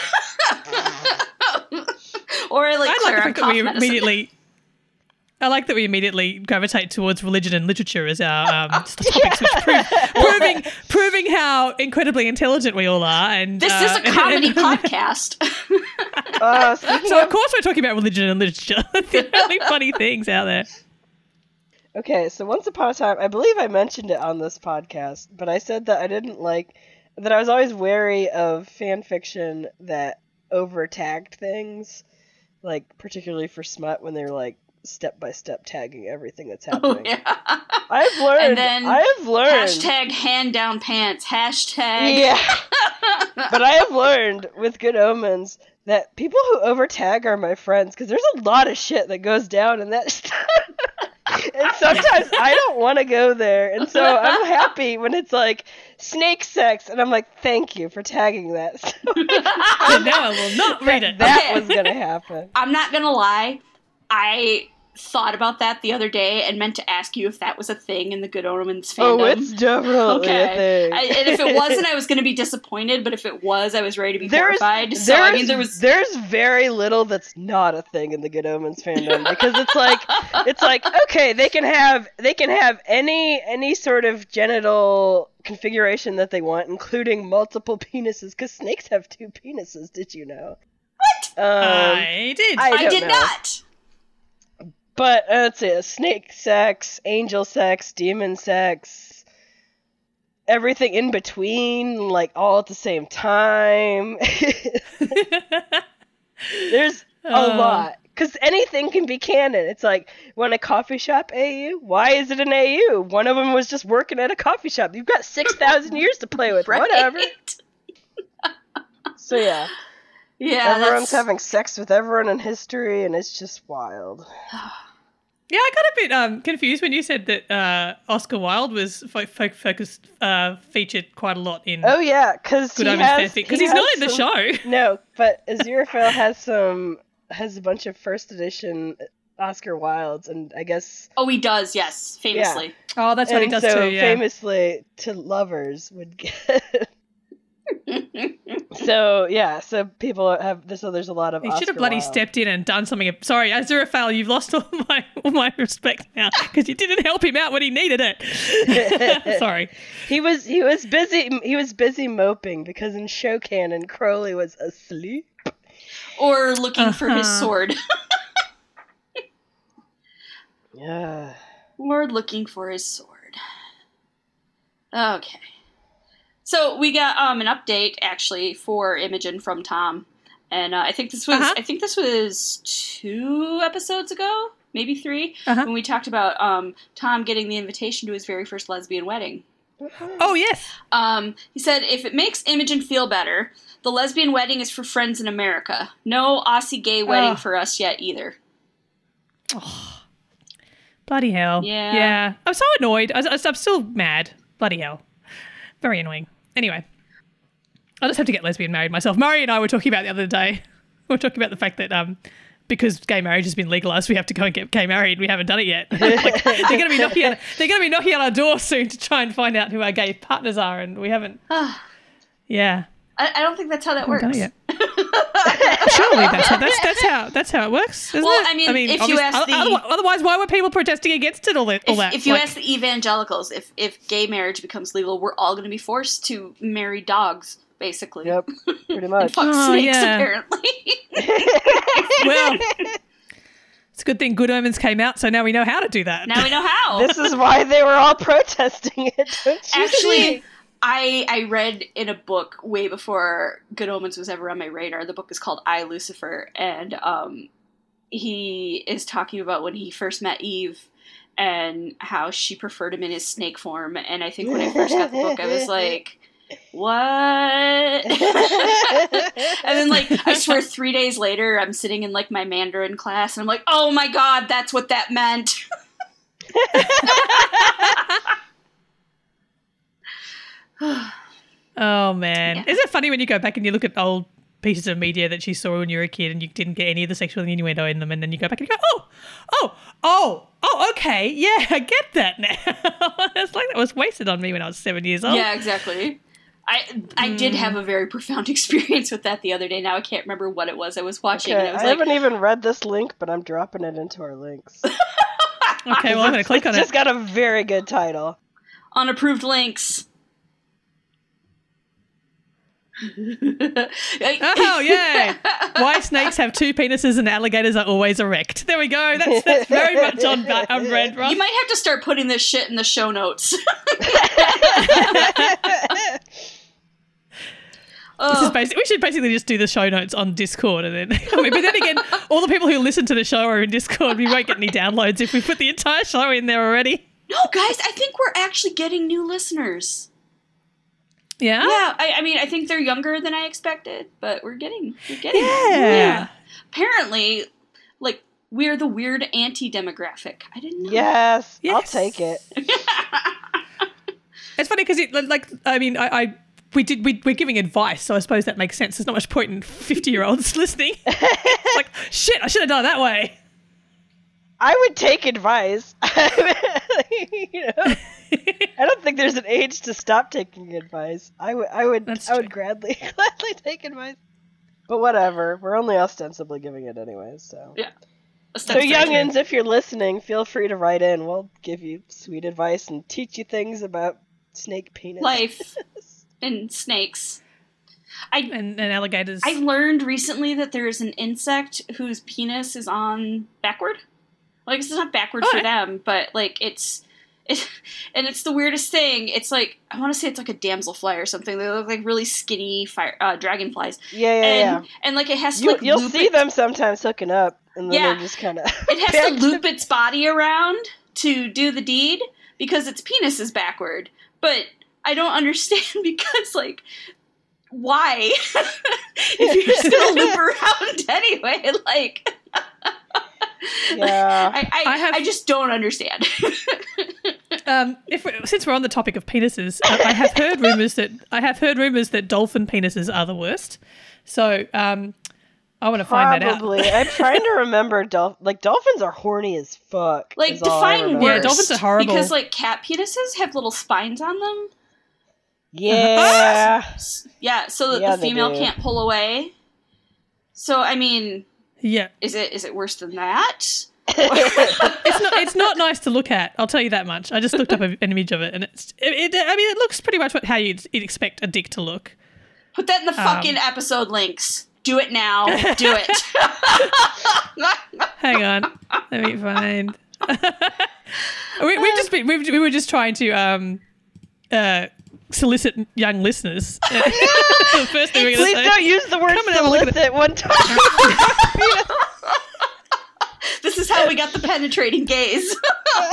Or I like I Claire like the on fact that cough we medicine. immediately. I like that we immediately gravitate towards religion and literature as our um, topics, which prove, proving proving how incredibly intelligent we all are. And This uh, is a comedy and- podcast. Uh, speaking So of of, course we're talking about religion and literature. The only funny things out there. okay, so once upon a time, I believe I mentioned it on this podcast, but I said that I didn't like that I was always wary of fan fiction that over tagged things, like particularly for smut when they're like step by step tagging everything that's Oh, happening. yeah. I've learned. And then I've learned. Hashtag hand down pants. Hashtag. Yeah. But I have learned with Good Omens that people who overtag are my friends because there's a lot of shit that goes down in that stuff. And sometimes I don't want to go there. And so I'm happy when it's like snake sex. And I'm like, thank you for tagging that. So And now I will not read it. that Okay. was going to happen. I'm not gonna lie. I thought about that the other day and meant to ask you if that was a thing in the Good Omens fandom. Oh, it's definitely okay. a thing. I, and if it wasn't, I was going to be disappointed, but if it was, I was ready to be there's, horrified. So, I mean, there was... There's very little that's not a thing in the Good Omens fandom, because it's like, it's like, okay, they can have, they can have any, any sort of genital configuration that they want, including multiple penises, because snakes have two penises, did you know? What? Um, I did. I, I did know. not. But uh, let's see, snake sex, angel sex, demon sex, everything in between, like all at the same time. There's a uh. lot. Because anything can be canon. It's like, want a coffee shop A U? Why is it an A U? One of them was just working at a coffee shop. You've got six thousand years to play with. Right? Whatever. So yeah. Yeah, everyone's that's... having sex with everyone in history, and it's just wild. Yeah, I got a bit um, confused when you said that uh, Oscar Wilde was fo- fo- focused, uh, featured quite a lot in. Oh yeah, because Good he Omens has, fanfic because he he's not in the some, show. No, but Aziraphale has some has a bunch of first edition Oscar Wildes, and I guess. Oh, he does. Yes, famously. Yeah. Oh, that's what and he does so too. Yeah. Famously, to lovers would get. So yeah, so people have this. So there's a lot of. He Oscar should have bloody Wilde. stepped in and done something. Sorry, Aziraphale, you've lost all my all my respect now because you didn't help him out when he needed it. Sorry, he was he was busy he was busy moping because in show canon Crowley was asleep or looking uh-huh. for his sword. Yeah, or looking for his sword. Okay. So we got um, an update actually for Imogen from Tom, and uh, I think this was uh-huh. I think this was two episodes ago, maybe three, uh-huh. when we talked about um, Tom getting the invitation to his very first lesbian wedding. Oh yes. Um, he said, if it makes Imogen feel better, the lesbian wedding is for friends in America. No Aussie gay wedding oh. for us yet either. Oh, bloody hell! Yeah, yeah. I'm so annoyed. I, I'm still mad. Bloody hell! Very annoying. Anyway, I just have to get lesbian married myself. Murray and I were talking about the other day. We were talking about the fact that um, because gay marriage has been legalised, we have to go and get gay married. We haven't done it yet. Like, they're going to be knocking. On, they're going to be knocking on our door soon to try and find out who our gay partners are, and we haven't. Yeah. I, I don't think that's how that works. Done it yet. Surely that's how that's that's how that's how it works. Isn't well, it? I mean, I mean, if you ask the otherwise, otherwise, why were people protesting against it? All that. All if, that. if you like, ask the evangelicals, if if gay marriage becomes legal, we're all going to be forced to marry dogs, basically. Yep, pretty much. And fuck Oh, snakes, yeah. apparently. Well, it's a good thing Good Omens came out, so now we know how to do that. Now we know how. This is why they were all protesting it. Don't you Actually, see? I I read in a book way before Good Omens was ever on my radar. The book is called I, Lucifer, and um, he is talking about when he first met Eve and how she preferred him in his snake form. And I think when I first got the book, I was like, what? And then, like, I swear three days later, I'm sitting in, like, my Mandarin class, and I'm like, oh my god, that's what that meant. Oh man, Yeah. Isn't it funny when you go back and you look at old pieces of media that you saw when you were a kid and you didn't get any of the sexual innuendo in them, and then you go back and you go, oh, oh, oh, oh, okay, yeah, I get that now. It's like that was wasted on me when I was seven years old. Yeah, exactly. I I mm. did have a very profound experience with that the other day. Now I can't remember what it was I was watching. Okay, and I was I like, haven't even read this link, but I'm dropping it into our links. Okay, well I'm going to click on it's it. It's got a very good title. Unapproved links. Oh, yeah. Why snakes have two penises and alligators are always erect. There we go. That's, that's very much on, on brand, right? You might have to start putting this shit in the show notes. This is basic, we should basically just do the show notes on Discord, and then. I mean, but then again, all the people who listen to the show are in Discord. We won't get any downloads if we put the entire show in there already. No, guys, I think we're actually getting new listeners. Yeah. Yeah, I, I mean, I think they're younger than I expected, but we're getting, we're getting. Yeah. yeah. Apparently, like, we're the weird anti-demographic. I didn't know. Yes, yes. I'll take it. It's funny because it, like, I mean, I. I We did. We, we're giving advice, so I suppose that makes sense. There's not much point in fifty-year-olds listening. Like, shit, I should have done it that way. I would take advice. You know? I don't think there's an age to stop taking advice. I would, I would, That's I would true. gladly, gladly take advice. But whatever, we're only ostensibly giving it anyways. So, Yeah. so youngins, if you're listening, feel free to write in. We'll give you sweet advice and teach you things about snake penis Life and snakes. I And, and alligators. I learned recently that there is an insect whose penis is on backward. Like, it's not backward Oh, for yeah. them, but, like, it's... It, and it's the weirdest thing. It's like, I want to say it's like a damselfly or something. They look like really skinny fire, uh, dragonflies. Yeah, yeah, and, yeah. and, like, it has to, You, like, you'll loop see it, them sometimes hooking up, and then Yeah. they're just kind of. It has to loop its body around to do the deed because its penis is backward. But I don't understand because, like, why? If you're just going to loop around anyway, like... Yeah. I, I, I have- I just don't understand. Um, if we, since we're on the topic of penises, uh, I have heard rumors that I have heard rumors that dolphin penises are the worst. So um, I want to find that out. Probably. I'm trying to remember. Dolph- like dolphins are horny as fuck. Like, is all I define remember. worst. Yeah, dolphins are horrible. Because, like, cat penises have little spines on them. Yeah. Yeah, so that Yeah, the they female do. can't pull away. So, I mean, Yeah, is it is it worse than that? it's not. It's not nice to look at. I'll tell you that much. I just looked up a, an image of it, and it's. It, it, I mean, it looks pretty much what, how you'd, you'd expect a dick to look. Put that in the Um, fucking episode links. Do it now. Do it. Hang on, let me find. we, we've just been. We've, we were just trying to um, uh, solicit young listeners. The first thing we're going Please to say. don't use the word Come and have a look at solicit one time. This is how we got the penetrating gaze. Oh,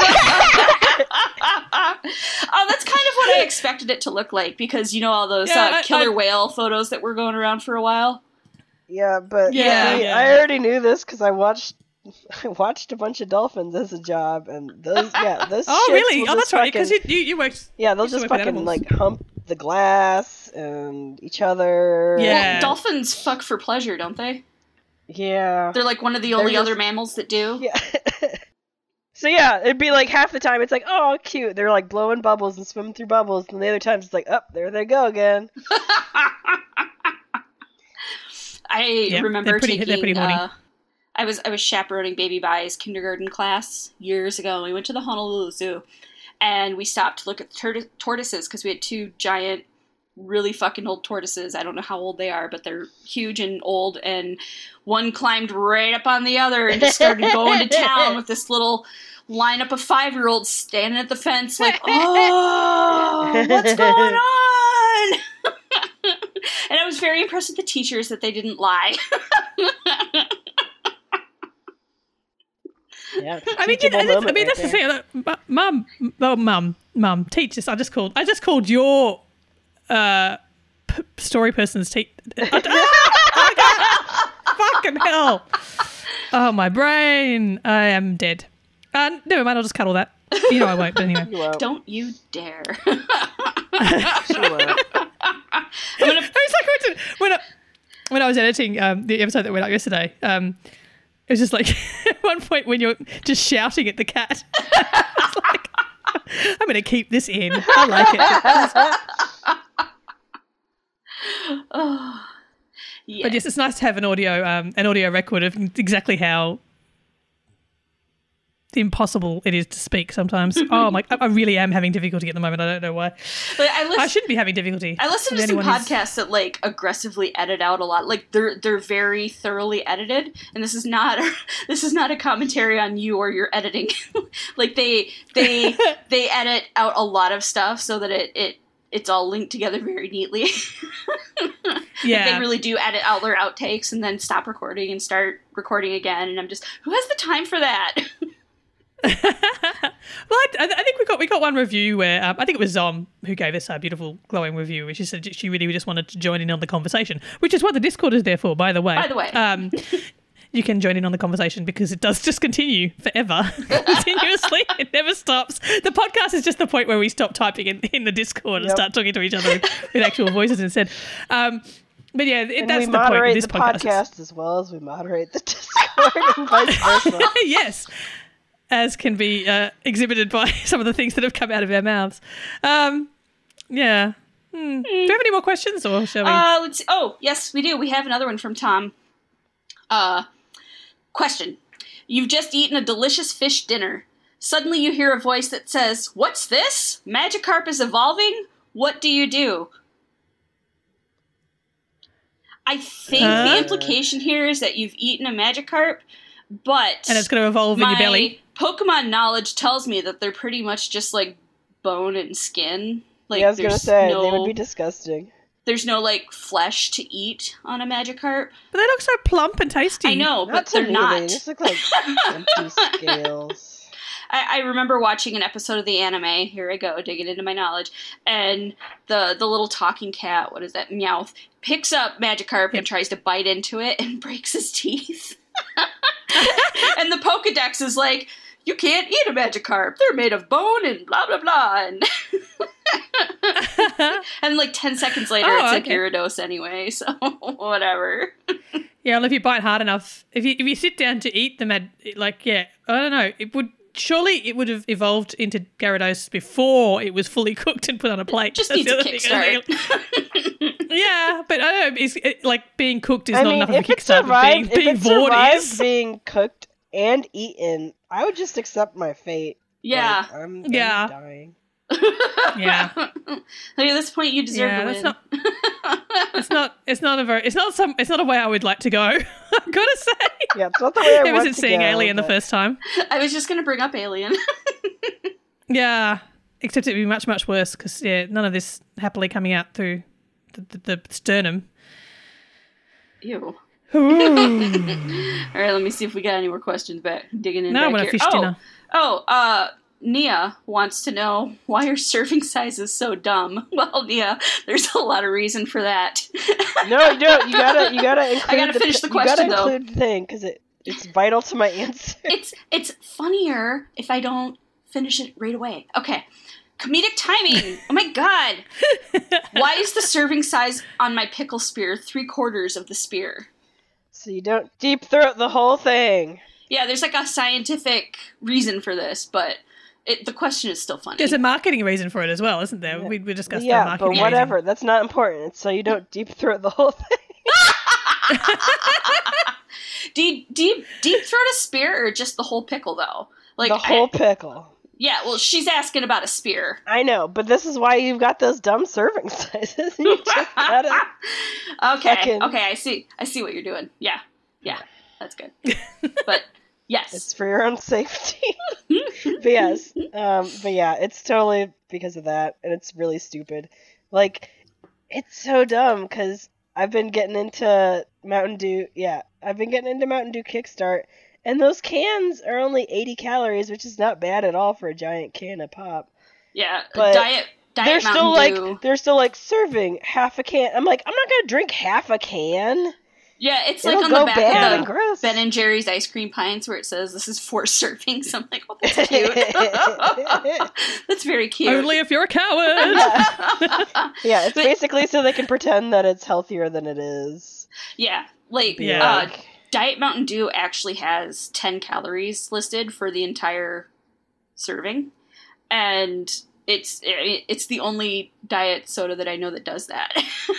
that's kind of what I expected it to look like because you know all those Yeah, uh, I- killer I- whale photos that were going around for a while. Yeah, but Yeah, see, yeah. I already knew this because I watched I watched a bunch of dolphins as a job, and those yeah those. Oh shits really? will Oh, just that's right. Because you, fucking- you you worked. yeah, they'll used to just work with fucking animals. like hump the glass and each other. Yeah. Well, dolphins fuck for pleasure, don't they? Yeah. They're like one of the They're only just- other mammals that do. Yeah. So yeah, it'd be like half the time it's like, oh, cute. They're like blowing bubbles and swimming through bubbles, and the other times it's like, oh, there they go again. I Yeah, remember they're pretty- taking. they're pretty horny. uh, I was I was chaperoning Baby Bai's kindergarten class years ago, and we went to the Honolulu Zoo, and we stopped to look at the tor- tortoises because we had two giant, really fucking old tortoises. I don't know how old they are, but they're huge and old, and one climbed right up on the other and just started going to town with this little lineup of five-year-olds standing at the fence like, oh, what's going on? And I was very impressed with the teachers that they didn't lie. Yeah. I mean, teachable you know, that's, I moment mean, right that's the there. thing. Like, mu- mum, well, mum, mum, teachers. I just called. I just called your uh, p- story person's teacher. Fucking hell! Oh, my brain. I am dead. Uh, never mind. I'll just cut all that. You know I won't. But anyway. You won't. Don't you dare. She won't. I'm gonna, It's like when I, when I was editing um, the episode that went up yesterday. Um, it was just like at one point when you're just shouting at the cat. It's like, I'm going to keep this in. I like it. oh, yeah. But yes, it's nice to have an audio um, an audio record of exactly how impossible it is to speak sometimes. Oh my! I I really am having difficulty at the moment. I don't know why. But I, listen, I shouldn't be having difficulty. I listen to If some anyone is- podcasts that like aggressively edit out a lot. Like they're they're very thoroughly edited, and this is not a, this is not a commentary on you or your editing. Like they they they edit out a lot of stuff so that it it it's all linked together very neatly. Yeah. Like they really do edit out their outtakes and then stop recording and start recording again. And I'm just, who has the time for that? Well, I, I think we got we got one review where um, I think it was Zom who gave us a beautiful glowing review, where she said she really just wanted to join in on the conversation, which is what the Discord is there for, by the way. By the way. um, you can join in on the conversation because it does just continue forever, continuously. It never stops. The podcast is just the point where we stop typing in, in the Discord and Yep. start talking to each other with, with actual voices instead. Um, but yeah, it, And that's we the point of moderate this the podcast. podcast as well as we moderate the Discord and vice versa. Yes. as can be uh, exhibited by some of the things that have come out of our mouths. Um, yeah. Hmm. Do you have any more questions, or shall we? Uh, let's see. Oh, yes, we do. We have another one from Tom. Uh, question. You've just eaten a delicious fish dinner. Suddenly you hear a voice that says, "What's this? Magikarp is evolving? What do you do?" I think Huh? the implication here is that you've eaten a Magikarp, but And it's going to evolve in my your belly. Pokemon knowledge tells me that they're pretty much just like bone and skin. Like, yeah, I was gonna there's say no, they would be disgusting. there's no like flesh to eat on a Magikarp. But they look so plump and tasty. I know, Not but to they're me, not. They just look like empty scales. I, I remember watching an episode of the anime. Here I go, digging into my knowledge. And the the little talking cat, what is that, Meowth, picks up Magikarp and tries to bite into it and breaks his teeth. And the Pokedex is like, you can't eat a Magikarp. They're made of bone and blah, blah, blah. And, and like ten seconds later, Oh, it's okay. a Gyarados anyway, so whatever. Yeah, well, if you bite hard enough, if you if you sit down to eat the mad, like, yeah, I don't know, it would, surely it would have evolved into Gyarados before it was fully cooked and put on a plate. Just That's needs the a other thing I think. kickstart. Yeah, but I don't know, it's, it, like, being cooked is I not mean, enough of a if it kickstart, but being, survived, being if it bored survived is. being cooked and eaten, I would just accept my fate. Yeah. Like, I'm, Yeah. I'm dying. Yeah. Like, at this point, you deserve Yeah, to that's win. not, it's not, it's not a very, it's not some, it's not a way I would like to go, I've got to say. Yeah, it's not the way I Ever want since to seeing go, Alien the but- first time. I was just going to bring up Alien. Yeah, except it'd be much, much worse because, yeah, none of this happily coming out through the, the, the sternum. Ew. Ooh. All right, let me see if we got any more questions back. Digging in No, I back want a here. fish oh, dinner. Oh, uh, Nia wants to know why are serving sizes so dumb? Well, Nia, there's a lot of reason for that. No, you don't. You gotta, you gotta include. I gotta the, finish the You question, gotta though. include the thing because it, it's vital to my answer. It's it's funnier if I don't finish it right away. Okay. Comedic timing. Oh my god. Why is the serving size on my pickle spear three quarters of the spear? So you don't deep throat the whole thing. Yeah, there's like a scientific reason for this, but it, the question is still funny. There's a marketing reason for it as well, isn't there? Yeah. We, we discussed that Yeah, marketing but whatever. That's not important. It's so you don't deep throat the whole thing. do you deep deep throat a spear or just the whole pickle though? Like the whole I, pickle. yeah, well, she's asking about a spear. I know, but this is why you've got those dumb serving sizes. You just gotta. Okay, fucking- okay, I see. I see what you're doing. Yeah, yeah, that's good. But yes, It's for your own safety. But yes, um, but yeah, it's totally because of that, and it's really stupid. Like, it's so dumb because I've been getting into Mountain Dew. Yeah, I've been getting into Mountain Dew Kickstart, and those cans are only eighty calories, which is not bad at all for a giant can of pop. yeah. but diet, They're diet still Mountain Dew. like they're still like serving half a can. I'm like, I'm not gonna drink half a can. Yeah, it's It'll like on go the back bad of and the gross. Ben and Jerry's ice cream pints where it says this is four servings. I'm like, oh, that's cute. That's very cute. Only if you're a coward. Yeah, it's But- basically so they can pretend that it's healthier than it is. Yeah, like Yeah. Uh, Diet Mountain Dew actually has ten calories listed for the entire serving, and it's it's the only diet soda that I know that does that.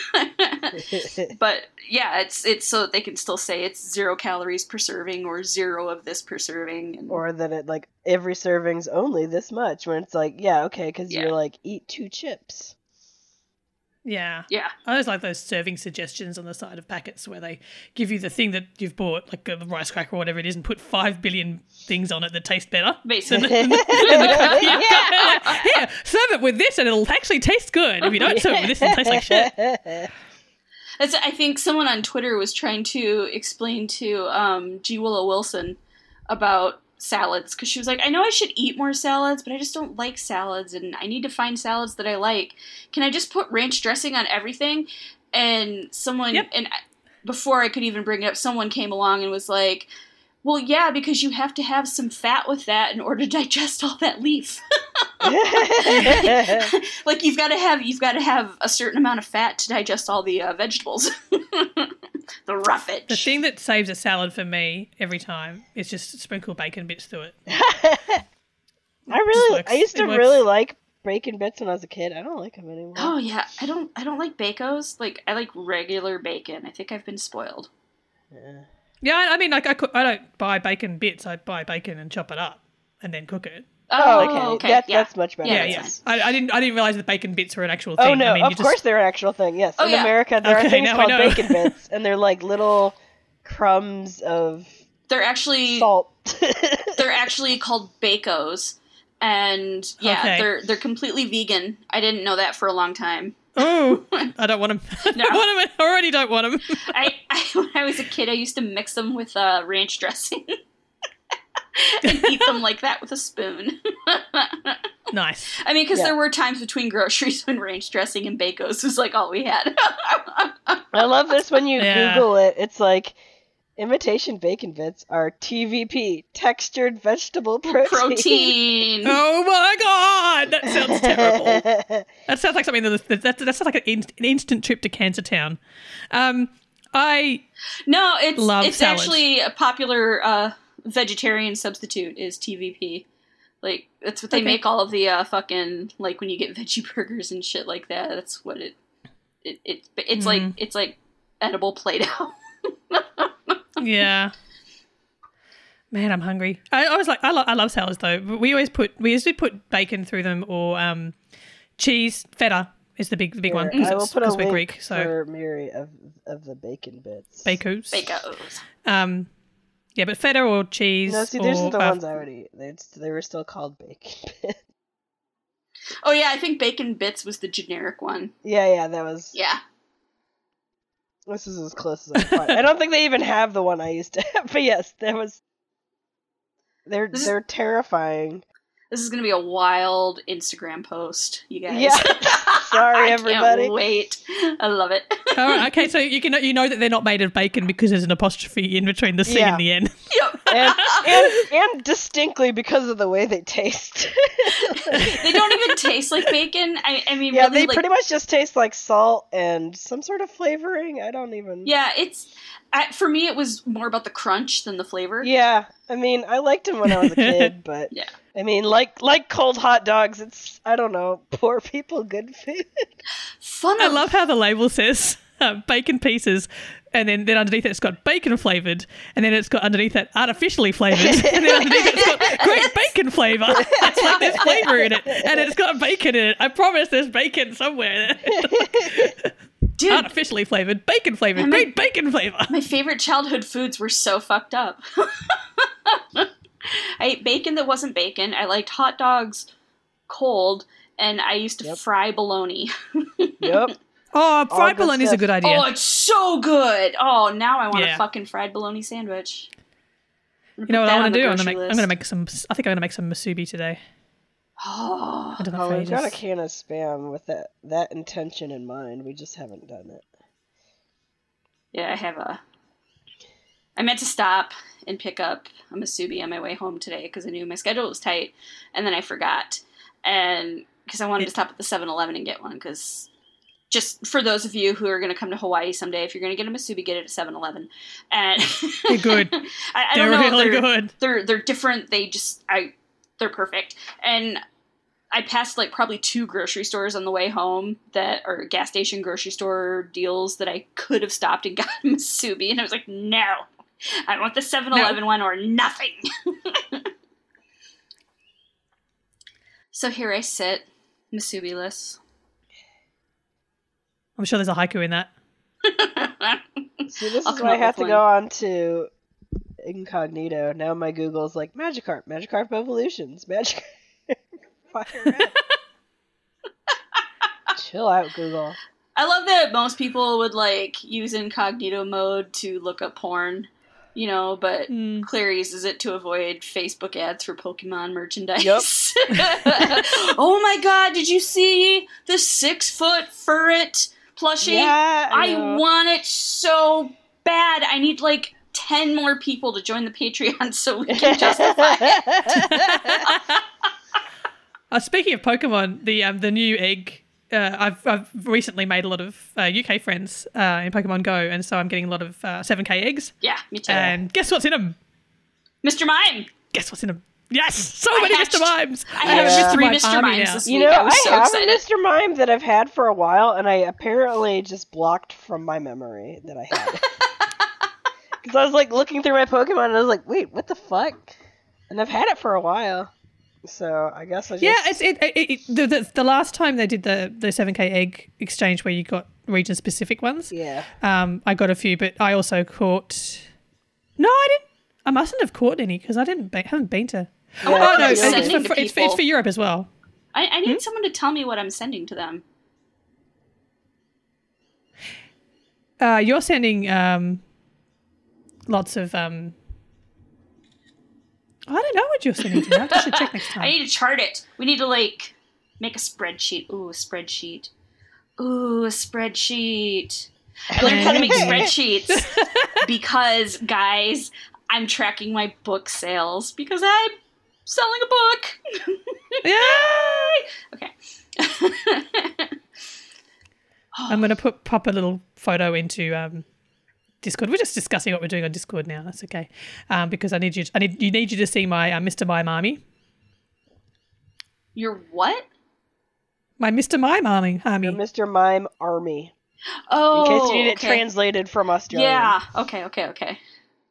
But yeah, it's it's so that they can still say it's zero calories per serving or zero of this per serving. And Or that it like every serving's only this much. When it's like, yeah, okay, because Yeah. you're like eat two chips. Yeah. yeah, I always like those serving suggestions on the side of packets where they give you the thing that you've bought, like a rice cracker or whatever it is, and put five billion things on it that taste better. basically. Than the, than the cracker you've got. Like, here, serve it with this and it'll actually taste good. If you don't serve it with this, it'll taste like shit. That's, I think someone on Twitter was trying to explain to um, G. Willow Wilson about salads, because she was like, I know I should eat more salads, but I just don't like salads, and I need to find salads that I like. Can I just put ranch dressing on everything? And someone, Yep. and I- before I could even bring it up, someone came along and was like, well, yeah, because you have to have some fat with that in order to digest all that leaf. Like you've got to have you've got to have a certain amount of fat to digest all the uh, vegetables. the roughage. The thing that saves a salad for me every time is just sprinkle bacon bits through it. I really, works. I used to It works. really like bacon bits when I was a kid. I don't like them anymore. Oh yeah, I don't. I don't like Bacos. Like I like regular bacon. I think I've been spoiled. Yeah. Yeah, I I mean, like I, cook, I don't buy bacon bits. I buy bacon and chop it up and then cook it. Oh, okay. okay. That, yeah. That's much better. Yeah, Yeah, that's yeah. fine. I, I didn't. I didn't realize that bacon bits were an actual thing. Oh no! I mean, of you just, course they're an actual thing. Yes, Oh, in yeah. America there Okay, are things now I called know. bacon bits, and they're like little crumbs of They're actually salt. they're actually called Bacos, and yeah, Okay. they're they're completely vegan. I didn't know that for a long time. Oh, I don't want them. I No. don't want them. I already don't want them. I, I when I was a kid, I used to mix them with uh, ranch dressing and eat them like that with a spoon. Nice. I mean, because Yeah. there were times between groceries when ranch dressing and Bacos was like all we had. I love this when you Yeah. Google it. It's like imitation bacon bits are T V P, textured vegetable protein. Protein. Oh my god, that sounds terrible. That sounds like something that that, that, that sounds like an, in, an instant trip to Cancer Town. Um, I No, it's Love it's salad. actually a popular uh, vegetarian substitute is T V P. Like that's what they Okay. make all of the uh, fucking like when you get veggie burgers and shit like that. That's what it it, it it's like Mm. it's like edible Play-Doh. yeah. Man, I'm hungry. I, I was like, I, lo- I love salads though. But we always put we usually put bacon through them or um, cheese. Feta is the big the big one Here, I will because put a we're link Greek. So for Miri of of the bacon bits. Bacos. Bacos. Um, yeah, but feta or cheese. No, see, these or, are the uh, ones I already. They they were still called bacon bits. Oh yeah, I think Bacon Bits was the generic one. Yeah, yeah, that was. Yeah. This is as close as I can find. I don't think they even have the one I used to have, but yes, that was. They're This is- they're terrifying. This is gonna be a wild Instagram post, you guys. Yeah. Sorry, I everybody. Can't wait. I love it. all right, okay, so you can you know that they're not made of bacon because there's an apostrophe in between the C Yeah. and the N. Yep. and, and and distinctly because of the way they taste. They don't even taste like bacon. I, I mean, Yeah, really, they like, pretty much just taste like salt and some sort of flavoring. I don't even. yeah, it's I, for me. It was more about the crunch than the flavor. Yeah, I mean, I liked them when I was a kid, but Yeah. I mean, like like cold hot dogs, it's I don't know, poor people good food. Fun. I of- love how the label says uh, bacon pieces, and then, then underneath it it's got bacon flavored, and then it's got underneath it artificially flavored, and then underneath it it's got great bacon flavor. It's like there's flavor in it, and it's got bacon in it. I promise there's bacon somewhere. Dude, Artificially flavored, bacon flavored, And my- great bacon flavor. my favorite childhood foods were so fucked up. I ate bacon that wasn't bacon. I liked hot dogs cold, and I used to Yep. fry bologna. Yep. Oh, fried good bologna is a stuff. good idea. Oh, it's so good. Oh, now I want Yeah. a fucking fried bologna sandwich. I'm you know gonna what put I that want on to the do? I'm gonna grocery make. I'm list. gonna make some. I think I'm gonna make some masubi today. Oh, I don't know Oh, for we've got a ages. can of spam with that that intention in mind. We just haven't done it. yeah, I have a. I meant to stop and pick up a masubi on my way home today because I knew my schedule was tight, and then I forgot, and because I wanted to stop at the seven eleven and get one because. Just for those of you who are going to come to Hawaii someday, if you're going to get a masubi, get it at seven eleven. And They're good. I, I They're don't know. really they're, good. They're they're different. They just I they're perfect. And I passed like probably two grocery stores on the way home that are gas station grocery store deals that I could have stopped and got a masubi, and I was like, no, I want the seven eleven one or nothing. So here I sit, masubi-less. I'm sure there's a haiku in that. See, this I'll is come why I up have with to one. go on to incognito. Now my Google's like Magikarp, Magikarp evolutions, Magikarp. Fire up. Chill out, Google. I love that most people would like use incognito mode to look up porn, you know, but Mm. Claire uses it to avoid Facebook ads for Pokemon merchandise. Yep. Oh my god, did you see the six foot furret plushie? Yeah, I, I know. want it so bad. I need like ten more people to join the Patreon so we can justify it. Uh, speaking of Pokemon, the um, the new egg uh, I've I've recently made a lot of uh, U K friends uh, in Pokemon Go, and so I'm getting a lot of uh, seven K eggs. Yeah, me too. And guess what's in them? Mister Mime. Guess what's in them? Yes, so I many hatched- Mister Mimes. I have Yeah. three Mime Mister army Mimes now. this You week. know, I was I so have excited. a Mister Mime that I've had for a while, and I apparently just blocked from my memory that I had. Because I was like looking through my Pokemon, and I was like, "Wait, what the fuck?" And I've had it for a while, so I guess I just Yeah, it's it, it, it the, the the last time they did the the seven K egg exchange where you got region specific ones. yeah. Um, I got a few, but I also caught. No, I didn't. I mustn't have caught any because I didn't. Be, haven't been to. Yeah, oh no, it's it's, really- for, Sending to it's, for, people. it's for Europe as well. I, I Hmm? need someone to tell me what I'm sending to them. Uh, you're sending um, lots of. Um, I don't know what you're sending to me. I should check next I time. need to chart it. We need to like make a spreadsheet. Ooh, a spreadsheet. Ooh, a spreadsheet. Learn how to make spreadsheets because, guys, I'm tracking my book sales because I'm selling a book. Yay! Okay. I'm going to put pop a little photo into um, Discord. We're just discussing what we're doing on Discord now. That's okay, um, because I need you. I need you need you to see my uh, Mister Mime army. Your what? My Mister Mime army. Your army. Mister Mime army. Oh, In case you need it okay. translated from Australia. Yeah. Okay. Okay. Okay.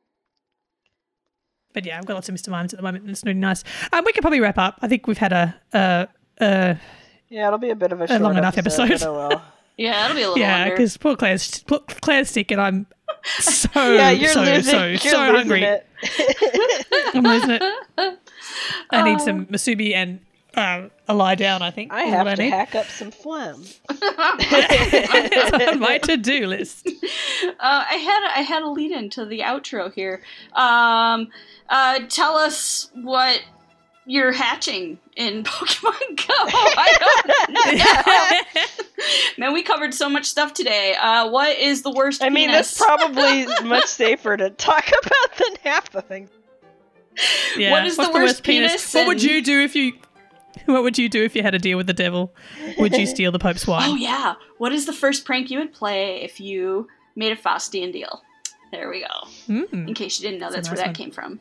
But yeah, I've got lots of Mister Mimes at the moment, and it's really nice. Um, we could probably wrap up. I think we've had a, a, a Yeah, it'll be a bit of a short long enough episode. episode. But oh well. Yeah, it'll be a little yeah, under. because poor Claire's poor Claire's sick, and I'm so Yeah, you're so losing. so you're so losing hungry. It. I'm losing it. I need Oh. some Masubi and um, a lie down. I think I is have what to I need. hack up some phlegm. It's on my to-do list. Uh, I had I had a lead into the outro here. Um, uh, tell us what you're hatching in Pokemon Go. I don't know. Man, we covered so much stuff today. Uh, what is the worst I mean, penis? that's probably much safer to talk about than half the things. Yeah. What is What's the worst penis What would and- you do if you? What would you do if you had a deal with the devil? Would you steal the Pope's wine? Oh yeah. What is the first prank you would play if you made a Faustian deal? There we go. Mm. In case you didn't know, that's, That's a where nice that came from.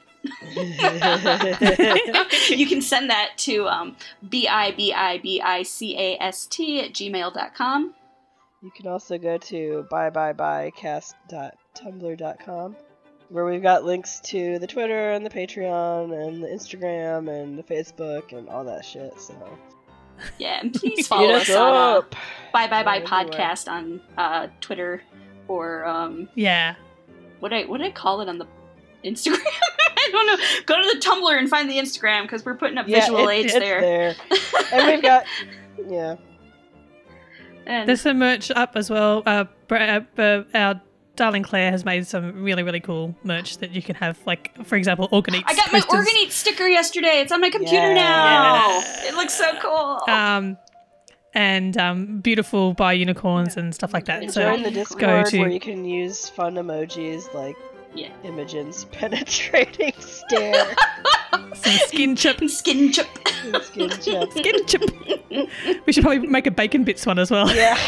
you You can send that to um, B I B I B I C A S T at gmail dot com. can also go to bye bye bye cast dot tumblr dot com, where we've got links to the Twitter and the Patreon and the Instagram and the Facebook and all that shit. So Yeah, and please hit follow us us on uh, up. Bye Bye Bye Everywhere. Podcast on uh, Twitter or um, Yeah. what I what did I call it on the Instagram? I don't know. Go to the Tumblr and find the Instagram because we're putting up Yeah, visual it's, aids it's there. there. And we've got yeah. And There's some merch up as well. Uh, Bra- uh, our darling Claire has made some really, really cool merch that you can have, like, for example, Organites I got my posters. Organite sticker yesterday. It's on my computer Yeah. now. Yeah. It looks so cool. Um, and um, beautiful by unicorns and stuff like that. And So join the go Discord to- where you can use fun emojis like Yeah. Imogen's penetrating stare. some skin chip. Skin chip. and skin chip. Skin chip. We should probably make a bacon bits one as well. Yeah.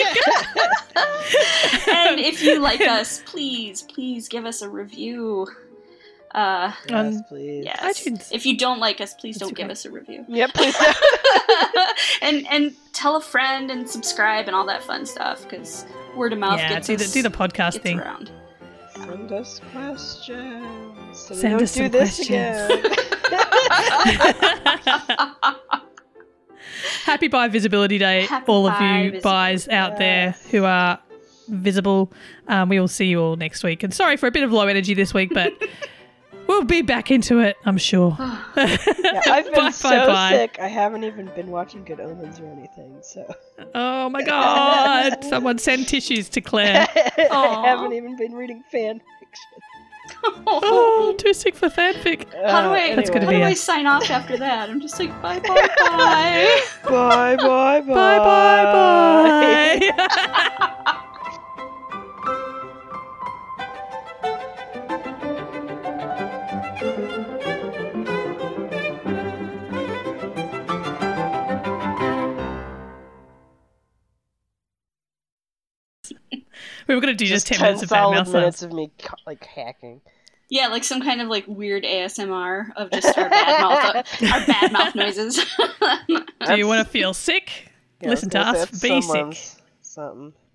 And if you like us, please, please give us a review. Uh, Yes, Um, please. yes. iTunes. If you don't like us, please That's don't give great. us a review. Yep, please. and and tell a friend and subscribe and all that fun stuff because word of mouth Yeah, gets do the, us, do the podcast gets thing. around. Send us questions. So we Send don't us do some this questions. again. Happy Bi Visibility Day, Happy all of Bi you Visibility buys out there Yes. who are visible. Um, we will see you all next week. And sorry for a bit of low energy this week, but we'll be back into it, I'm sure. Yeah, I've been Bye, so bye, bye. sick. I haven't even been watching Good Omens or anything. So Oh my God. Someone send tissues to Claire. I Aw. haven't even been reading fan fiction. Oh, too sick for fanfic. How do Uh, I? That's gonna how be do a- I sign off after that? I'm just like bye bye bye. Bye bye bye. Bye, bye, bye. We were going to do just, Just ten minutes of bad solid mouth minutes sounds. of me ca- like hacking. Yeah, like some kind of like weird A S M R of just our bad mouth, our bad mouth noises. Do you want to feel sick? Yeah, Listen to I was us gonna say be that's sick. someone's Something.